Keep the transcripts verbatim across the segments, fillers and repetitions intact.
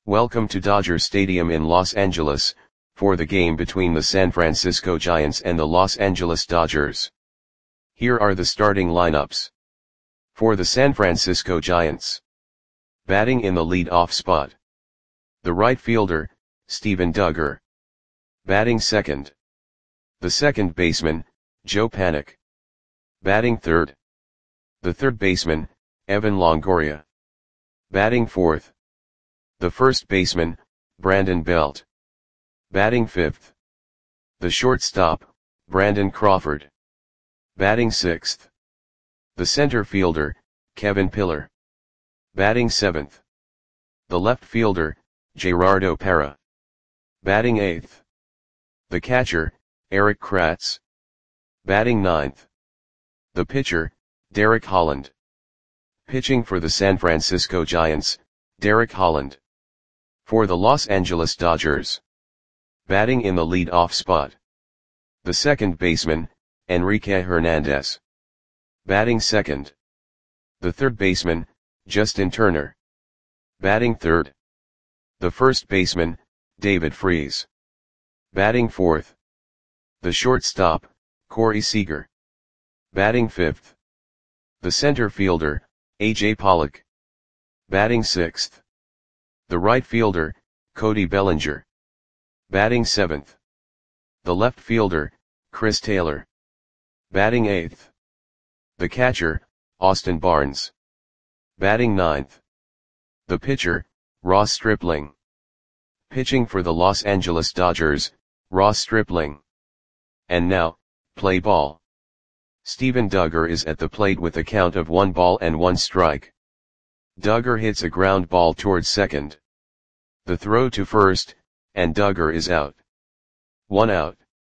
Welcome to Dodger Stadium in Los Angeles, for the game between the San Francisco Giants and the Los Angeles Dodgers. Here are the starting lineups. For the San Francisco Giants. Batting in the lead-off spot. The right fielder, Steven Duggar. Batting second. The second baseman, Joe Panik. Batting third. The third baseman, Evan Longoria. Batting fourth. The first baseman, Brandon Belt. Batting fifth. The shortstop, Brandon Crawford. Batting sixth. The center fielder, Kevin Pillar. Batting seventh. The left fielder, Gerardo Parra. Batting eighth. The catcher, Erik Kratz. Batting ninth. The pitcher, Derek Holland. Pitching for the San Francisco Giants, Derek Holland. For the Los Angeles Dodgers. Batting in the lead-off spot. The second baseman, Enrique Hernandez. Batting second. The third baseman, Justin Turner. Batting third. The first baseman, David Freese. Batting fourth. The shortstop, Corey Seager. Batting fifth. The center fielder, A J Pollock. Batting sixth. The right fielder, Cody Bellinger. Batting seventh. The left fielder, Chris Taylor. Batting eighth. The catcher, Austin Barnes. Batting ninth. The pitcher, Ross Stripling. Pitching for the Los Angeles Dodgers, Ross Stripling. And now, play ball. Steven Duggar is at the plate with a count of one ball and one strike. Duggar hits a ground ball towards second. The throw to first, and Duggar is out. One out.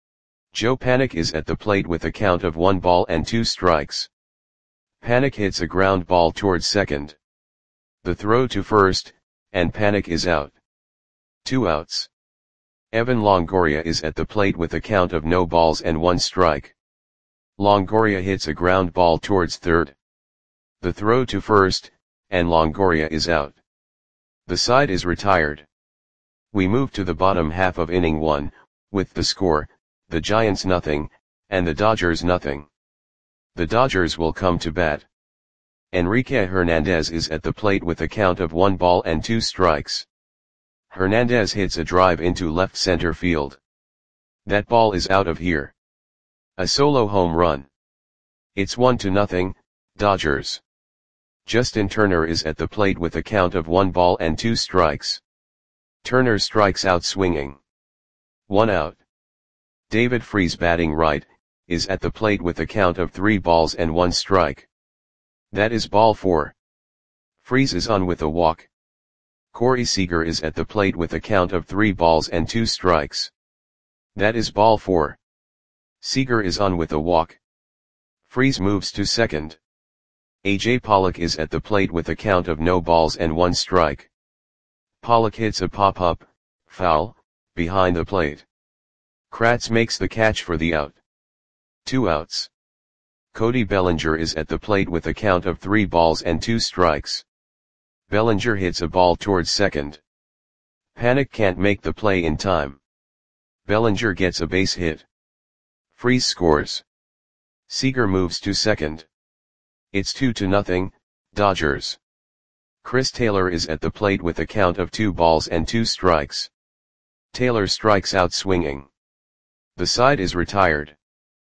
Joe Panik is at the plate with a count of one ball and two strikes. Panik hits a ground ball towards second. The throw to first, and Panik is out. Two outs. Evan Longoria is at the plate with a count of no balls and one strike. Longoria hits a ground ball towards third. The throw to first, and Longoria is out. The side is retired. We move to the bottom half of inning one, with the score, the Giants nothing, and the Dodgers nothing. The Dodgers will come to bat. Enrique Hernandez is at the plate with a count of one ball and two strikes. Hernandez hits a drive into left center field. That ball is out of here. A solo home run. It's one to nothing, Dodgers. Justin Turner is at the plate with a count of one ball and two strikes. Turner strikes out swinging. One out. David Freese, batting right, is at the plate with a count of three balls and one strike. That is ball four. Freese is on with a walk. Corey Seager is at the plate with a count of three balls and two strikes. That is ball four. Seager is on with a walk. Freese moves to second. A J Pollock is at the plate with a count of no balls and one strike. Pollock hits a pop-up, foul, behind the plate. Kratz makes the catch for the out. Two outs. Cody Bellinger is at the plate with a count of three balls and two strikes. Bellinger hits a ball towards second. Panik can't make the play in time. Bellinger gets a base hit. Freese scores. Seager moves to second. It's two to nothing, Dodgers. Chris Taylor is at the plate with a count of two balls and two strikes. Taylor strikes out swinging. The side is retired.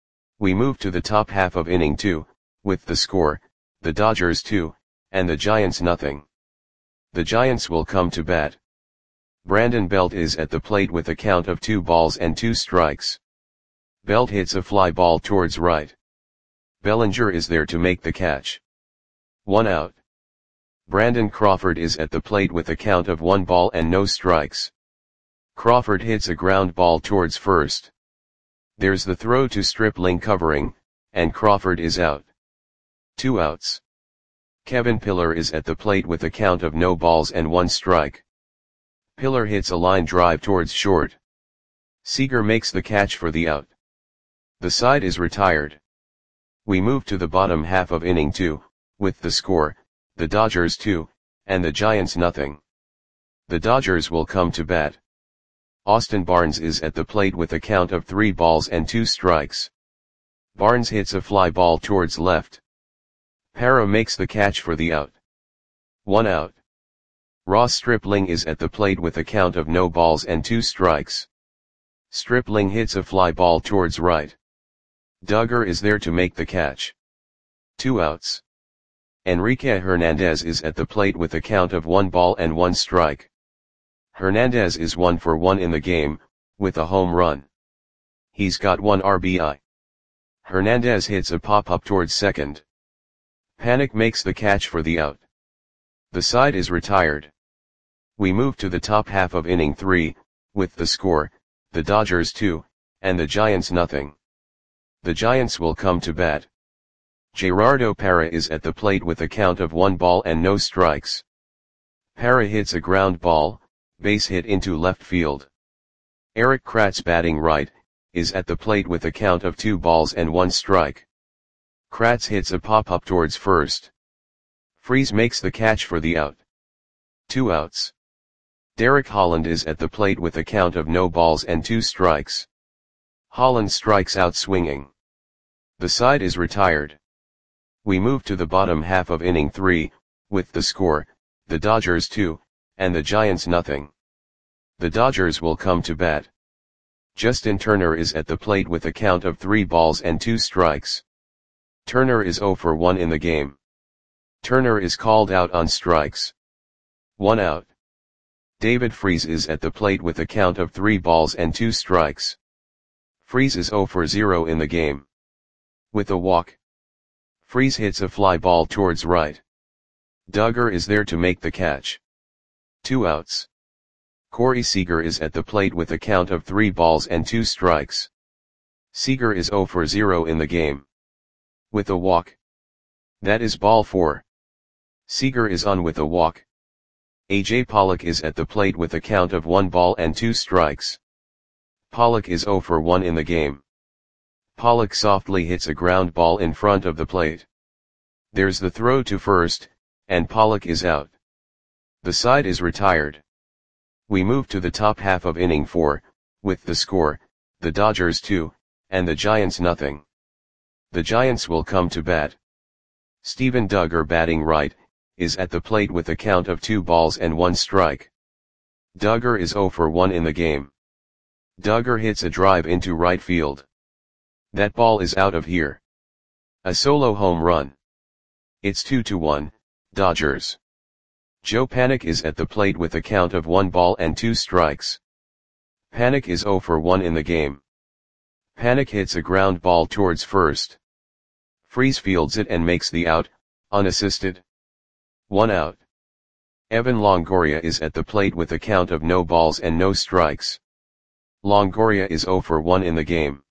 We move to the top half of inning two, with the score, the Dodgers two, and the Giants nothing. The Giants will come to bat. Brandon Belt is at the plate with a count of two balls and two strikes. Belt hits a fly ball towards right. Bellinger is there to make the catch. One out. Brandon Crawford is at the plate with a count of one ball and no strikes. Crawford hits a ground ball towards first. There's the throw to Stripling covering, and Crawford is out. Two outs. Kevin Pillar is at the plate with a count of no balls and one strike. Pillar hits a line drive towards short. Seager makes the catch for the out. The side is retired. We move to the bottom half of inning two, with the score, the Dodgers two, and the Giants nothing. The Dodgers will come to bat. Austin Barnes is at the plate with a count of three balls and two strikes. Barnes hits a fly ball towards left. Parra makes the catch for the out. One out. Ross Stripling is at the plate with a count of no balls and two strikes. Stripling hits a fly ball towards right. Duggar is there to make the catch. Two outs. Enrique Hernandez is at the plate with a count of one ball and one strike. Hernandez is one for one in the game, with a home run. He's got one R B I. Hernandez hits a pop-up towards second. Panik makes the catch for the out. The side is retired. We move to the top half of inning three, with the score, the Dodgers two, and the Giants nothing. The Giants will come to bat. Gerardo Parra is at the plate with a count of one ball and no strikes. Parra hits a ground ball, base hit into left field. Eric Kratz, batting right, is at the plate with a count of two balls and one strike. Kratz hits a pop-up towards first. Freese makes the catch for the out. Two outs. Derek Holland is at the plate with a count of no balls and two strikes. Holland strikes out swinging. The side is retired. We move to the bottom half of inning three, with the score, the Dodgers two, and the Giants nothing. The Dodgers will come to bat. Justin Turner is at the plate with a count of three balls and two strikes. Turner is zero for one in the game. Turner is called out on strikes. One out. David Freese is at the plate with a count of three balls and two strikes. Freese is zero for zero in the game. With a walk. Freese hits a fly ball towards right. Duggar is there to make the catch. Two outs. Corey Seager is at the plate with a count of three balls and two strikes. Seager is zero for zero in the game. With a walk. That is ball four. Seager is on with a walk. A J Pollock is at the plate with a count of one ball and two strikes. Pollock is zero for one in the game. Pollock softly hits a ground ball in front of the plate. There's the throw to first, and Pollock is out. The side is retired. We move to the top half of inning four, with the score, the Dodgers two, and the Giants nothing. The Giants will come to bat. Steven Duggar, batting right, is at the plate with a count of two balls and one strike. Duggar is zero for one in the game. Duggar hits a drive into right field. That ball is out of here. A solo home run. It's two to one, Dodgers. Joe Panik is at the plate with a count of one ball and two strikes. Panik is zero for one in the game. Panik hits a ground ball towards first. Freese fields it and makes the out, unassisted. One out. Evan Longoria is at the plate with a count of no balls and no strikes. Longoria is zero for one in the game.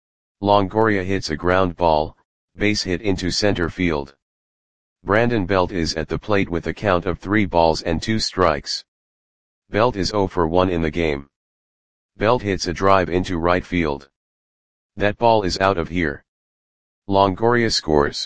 Longoria hits a ground ball, base hit into center field. Brandon Belt is at the plate with a count of three balls and two strikes. Belt is zero for one in the game. Belt hits a drive into right field. That ball is out of here. Longoria scores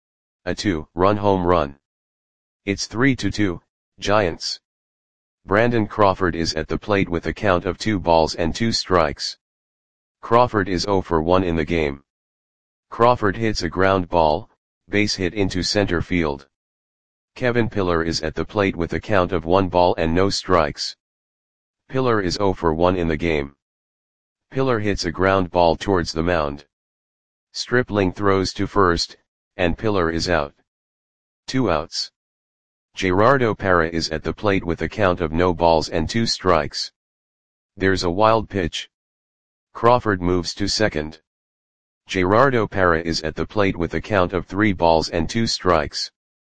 a two-run home run. It's three to two, Giants. Brandon Crawford is at the plate with a count of two balls and two strikes. Crawford is zero for one in the game. Crawford hits a ground ball, base hit into center field. Kevin Pillar is at the plate with a count of one ball and no strikes. Pillar is zero for one in the game. Pillar hits a ground ball towards the mound. Stripling throws to first, and Pillar is out. Two outs. Gerardo Parra is at the plate with a count of no balls and two strikes. There's a wild pitch. Crawford moves to second. Gerardo Parra is at the plate with a count of three balls and two strikes.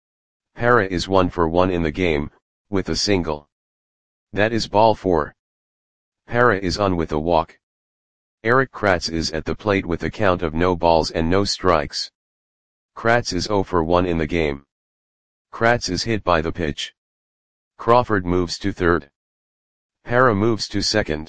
Parra is one for one in the game, with a single. That is ball four. Parra is on with a walk. Eric Kratz is at the plate with a count of no balls and no strikes. Kratz is zero for one in the game. Kratz is hit by the pitch. Crawford moves to third. Parra moves to second.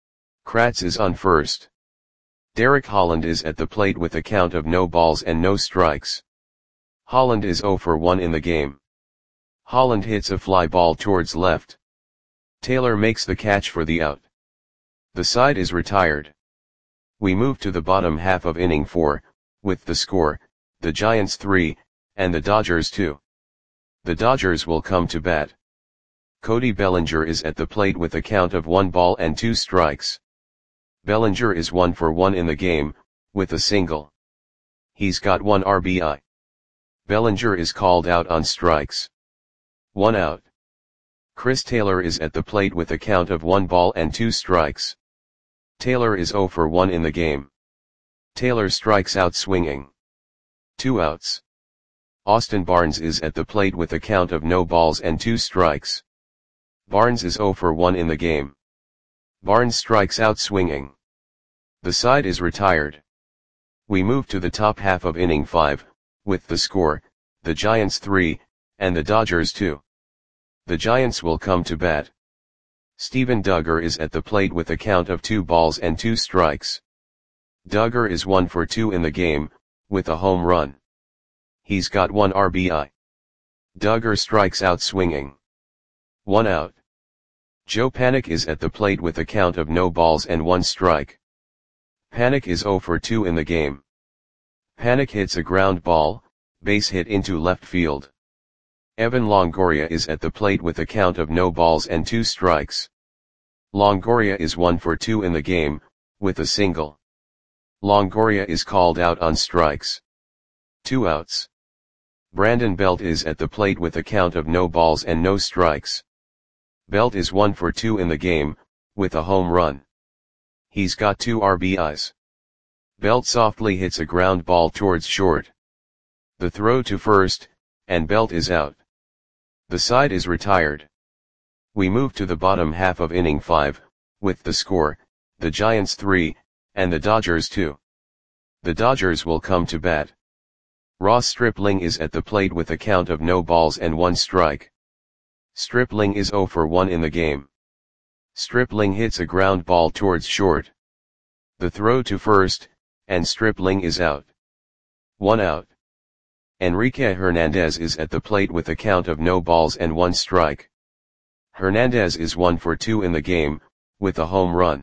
Kratz is on first. Derek Holland is at the plate with a count of no balls and no strikes. Holland is zero for one in the game. Holland hits a fly ball towards left. Taylor makes the catch for the out. The side is retired. We move to the bottom half of inning four, with the score, the Giants three, and the Dodgers two. The Dodgers will come to bat. Cody Bellinger is at the plate with a count of one ball and two strikes. Bellinger is one for one in the game, with a single. He's got one R B I. Bellinger is called out on strikes. One out. Chris Taylor is at the plate with a count of one ball and two strikes. Taylor is zero for one in the game. Taylor strikes out swinging. Two outs. Austin Barnes is at the plate with a count of no balls and two strikes. Barnes is zero for one in the game. Barnes strikes out swinging. The side is retired. We move to the top half of inning five, with the score, the Giants three, and the Dodgers two. The Giants will come to bat. Steven Duggar is at the plate with a count of two balls and two strikes. Duggar is one for two in the game, with a home run. He's got one R B I. Duggar strikes out swinging. One out. Joe Panik is at the plate with a count of no balls and one strike. Panik is zero for two in the game. Panik hits a ground ball, base hit into left field. Evan Longoria is at the plate with a count of no balls and two strikes. Longoria is one for two in the game, with a single. Longoria is called out on strikes. Two outs. Brandon Belt is at the plate with a count of no balls and no strikes. Belt is one for two in the game, with a home run. He's got two R B Is. Belt softly hits a ground ball towards short. The throw to first, and Belt is out. The side is retired. We move to the bottom half of inning five, with the score, the Giants three, and the Dodgers two. The Dodgers will come to bat. Ross Stripling is at the plate with a count of no balls and one strike. Stripling is zero for one in the game. Stripling hits a ground ball towards short. The throw to first, and Stripling is out. One out. Enrique Hernandez is at the plate with a count of no balls and one strike. Hernandez is one for two in the game, with a home run.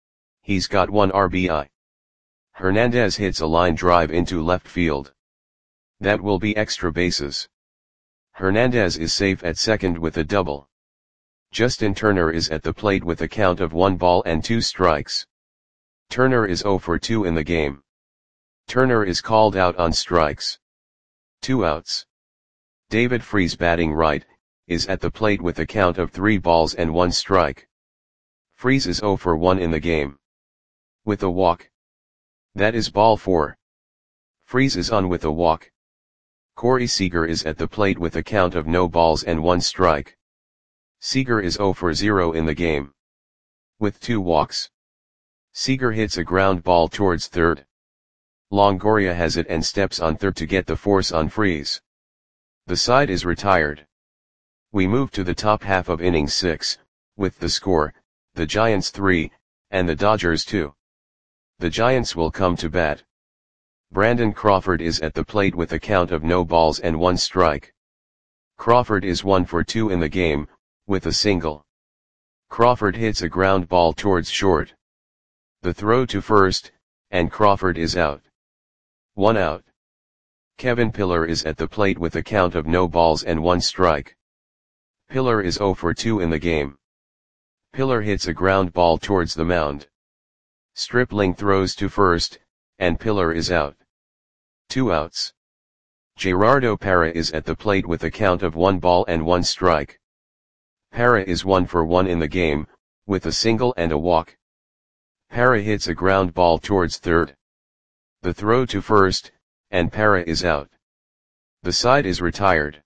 He's got one R B I. Hernandez hits a line drive into left field. That will be extra bases. Hernandez is safe at second with a double. Justin Turner is at the plate with a count of one ball and two strikes. Turner is zero for two in the game. Turner is called out on strikes. Two outs. David Freese, batting right, is at the plate with a count of three balls and one strike. Freese is zero for one in the game. With a walk. That is ball four. Freese is on with a walk. Corey Seager is at the plate with a count of no balls and one strike. Seager is zero for zero in the game. With two walks. Seager hits a ground ball towards third. Longoria has it and steps on third to get the force on Freese. The side is retired. We move to the top half of inning six, with the score, the Giants three, and the Dodgers two. The Giants will come to bat. Brandon Crawford is at the plate with a count of no balls and one strike. Crawford is one for two in the game, with a single. Crawford hits a ground ball towards short. The throw to first, and Crawford is out. One out. Kevin Pillar is at the plate with a count of no balls and one strike. Pillar is zero for two in the game. Pillar hits a ground ball towards the mound. Stripling throws to first, and Pillar is out. Two outs. Gerardo Parra is at the plate with a count of one ball and one strike. Parra is one for one in the game, with a single and a walk. Parra hits a ground ball towards third. The throw to first, and Parra is out. The side is retired.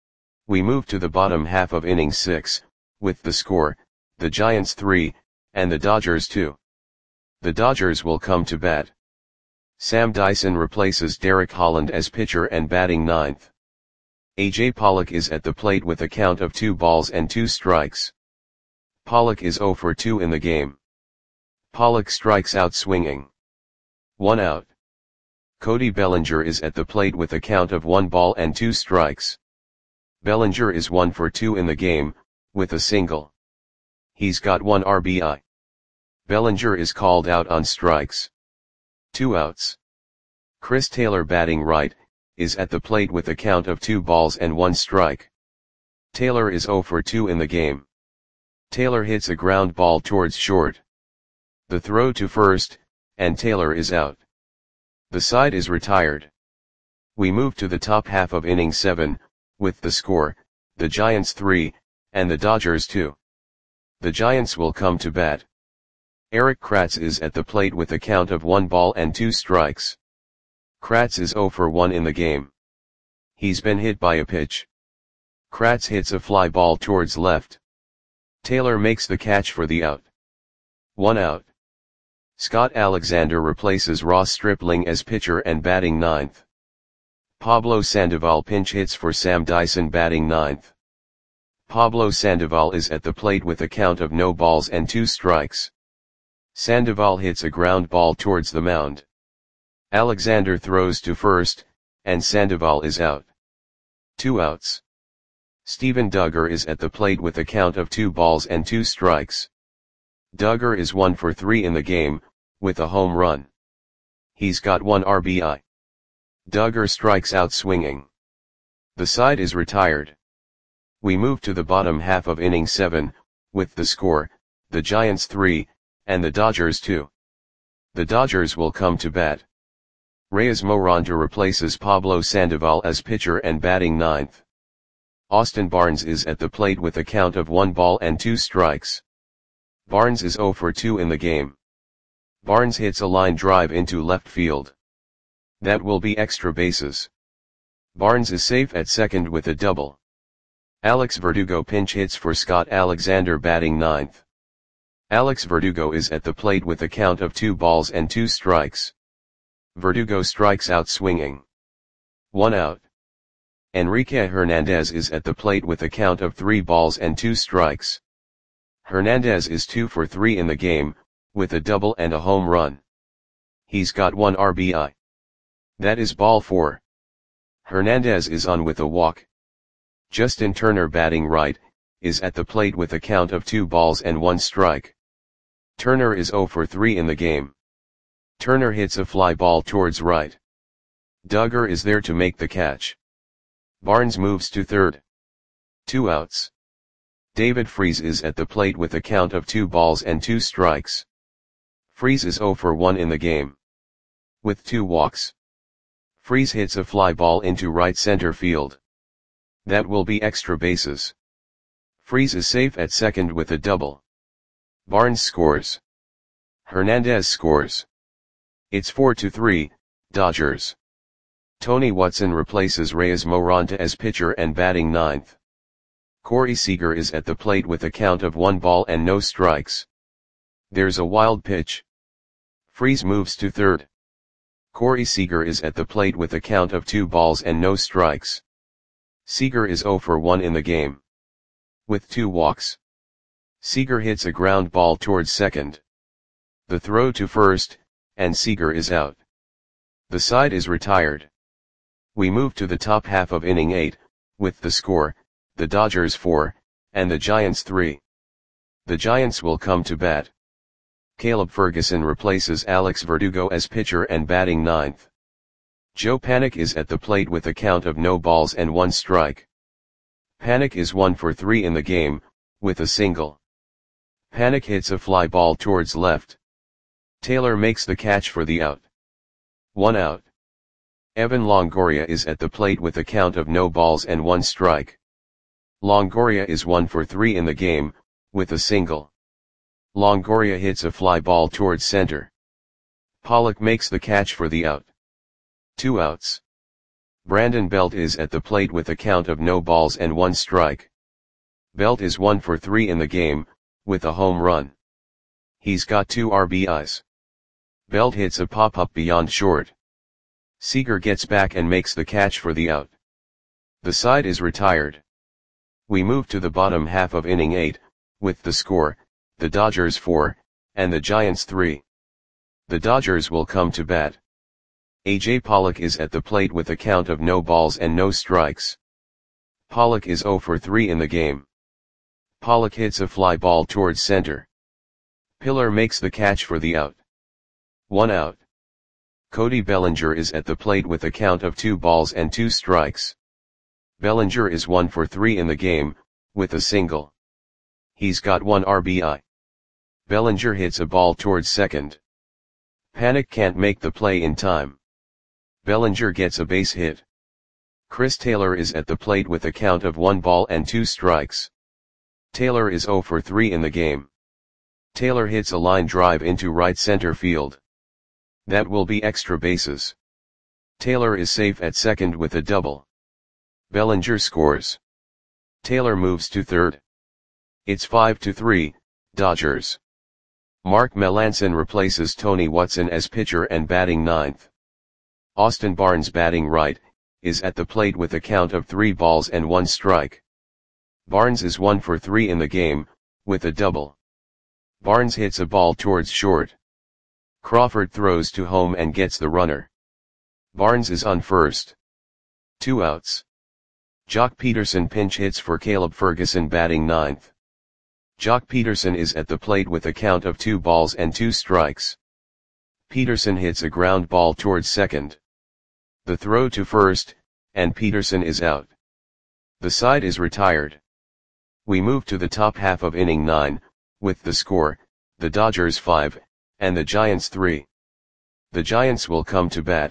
We move to the bottom half of inning six, with the score, the Giants three, and the Dodgers two. The Dodgers will come to bat. Sam Dyson replaces Derek Holland as pitcher and batting ninth. A J Pollock is at the plate with a count of two balls and two strikes. Pollock is zero for two in the game. Pollock strikes out swinging. One out. Cody Bellinger is at the plate with a count of one ball and two strikes. Bellinger is one for two in the game, with a single. He's got one R B I. Bellinger is called out on strikes. Two outs. Chris Taylor, batting right, is at the plate with a count of two balls and one strike. Taylor is oh for two in the game. Taylor hits a ground ball towards short. The throw to first, and Taylor is out. The side is retired. We move to the top half of inning seven, with the score, the Giants three, and the Dodgers two. The Giants will come to bat. Erik Kratz is at the plate with a count of one ball and two strikes. Kratz is oh for one in the game. He's been hit by a pitch. Kratz hits a fly ball towards left. Taylor makes the catch for the out. One out. Scott Alexander replaces Ross Stripling as pitcher and batting ninth. Pablo Sandoval pinch hits for Sam Dyson, batting ninth. Pablo Sandoval is at the plate with a count of no balls and two strikes. Sandoval hits a ground ball towards the mound. Alexander throws to first, and Sandoval is out. Two outs. Steven Duggar is at the plate with a count of two balls and two strikes. Duggar is one for three in the game, with a home run. He's got one R B I. Duggar strikes out swinging. The side is retired. We move to the bottom half of inning seven, with the score, the Giants three, and the Dodgers two. The Dodgers will come to bat. Reyes Moronta replaces Pablo Sandoval as pitcher and batting ninth. Austin Barnes is at the plate with a count of one ball and two strikes. Barnes is oh for two in the game. Barnes hits a line drive into left field. That will be extra bases. Barnes is safe at second with a double. Alex Verdugo pinch hits for Scott Alexander, batting ninth. Alex Verdugo is at the plate with a count of two balls and two strikes. Verdugo strikes out swinging. One out. Enrique Hernandez is at the plate with a count of three balls and two strikes. Hernandez is two for three in the game, with a double and a home run. He's got one R B I. That is ball four. Hernandez is on with a walk. Justin Turner, batting right, is at the plate with a count of two balls and one strike. Turner is oh for three in the game. Turner hits a fly ball towards right. Duggar is there to make the catch. Barnes moves to third. Two outs. David Freese is at the plate with a count of two balls and two strikes. Freese is oh for one in the game. With two walks. Freese hits a fly ball into right center field. That will be extra bases. Freese is safe at second with a double. Barnes scores. Hernandez scores. It's four to three, Dodgers. Tony Watson replaces Reyes Moronta as pitcher and batting ninth. Corey Seager is at the plate with a count of one ball and no strikes. There's a wild pitch. Freese moves to third. Corey Seager is at the plate with a count of two balls and no strikes. Seager is oh for one in the game. With two walks. Seager hits a ground ball towards second. The throw to first, and Seager is out. The side is retired. We move to the top half of inning eight, with the score, the Dodgers four, and the Giants three. The Giants will come to bat. Caleb Ferguson replaces Alex Verdugo as pitcher and batting ninth. Joe Panik is at the plate with a count of no balls and one strike. Panik is one for three in the game, with a single. Panik hits a fly ball towards left. Taylor makes the catch for the out. One out. Evan Longoria is at the plate with a count of no balls and one strike. Longoria is one for three in the game, with a single. Longoria hits a fly ball towards center. Pollock makes the catch for the out. Two outs. Brandon Belt is at the plate with a count of no balls and one strike. Belt is one for three in the game, with a home run. He's got two R B Is. Belt hits a pop-up beyond short. Seager gets back and makes the catch for the out. The side is retired. We move to the bottom half of inning eight, with the score, the Dodgers four, and the Giants three. The Dodgers will come to bat. A J Pollock is at the plate with a count of no balls and no strikes. Pollock is oh for three in the game. Pollock hits a fly ball towards center. Pillar makes the catch for the out. One out. Cody Bellinger is at the plate with a count of two balls and two strikes. Bellinger is one for three in the game, with a single. He's got one R B I. Bellinger hits a ball towards second. Panik can't make the play in time. Bellinger gets a base hit. Chris Taylor is at the plate with a count of one ball and two strikes. Taylor is zero for three in the game. Taylor hits a line drive into right center field. That will be extra bases. Taylor is safe at second with a double. Bellinger scores. Taylor moves to third. It's five to three, Dodgers. Mark Melancon replaces Tony Watson as pitcher and batting ninth. Austin Barnes, batting right, is at the plate with a count of three balls and one strike. Barnes is one for three in the game, with a double. Barnes hits a ball towards short. Crawford throws to home and gets the runner. Barnes is on first. Two outs. Jock Peterson pinch hits for Caleb Ferguson, batting ninth. Jock Peterson is at the plate with a count of two balls and two strikes. Peterson hits a ground ball towards second. The throw to first, and Peterson is out. The side is retired. We move to the top half of inning nine, with the score, the Dodgers five, and the Giants three. The Giants will come to bat.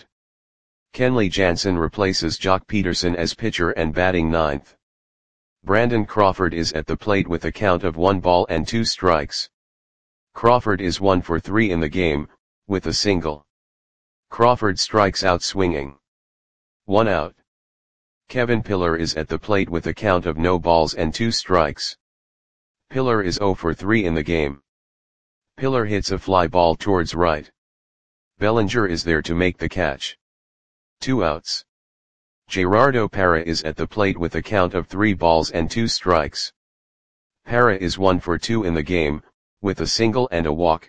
Kenley Jansen replaces Jock Peterson as pitcher and batting ninth. Brandon Crawford is at the plate with a count of one ball and two strikes. Crawford is one for three in the game, with a single. Crawford strikes out swinging. One out. Kevin Pillar is at the plate with a count of no balls and two strikes. Pillar is zero for three in the game. Pillar hits a fly ball towards right. Bellinger is there to make the catch. Two outs. Gerardo Parra is at the plate with a count of three balls and two strikes. Parra is one for two in the game, with a single and a walk.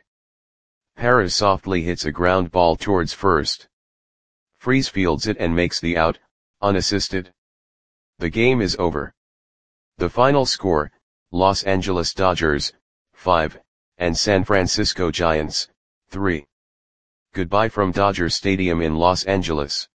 Parra softly hits a ground ball towards first. Freese fields it and makes the out, unassisted. The game is over. The final score, Los Angeles Dodgers, five, and San Francisco Giants, three. Goodbye from Dodger Stadium in Los Angeles.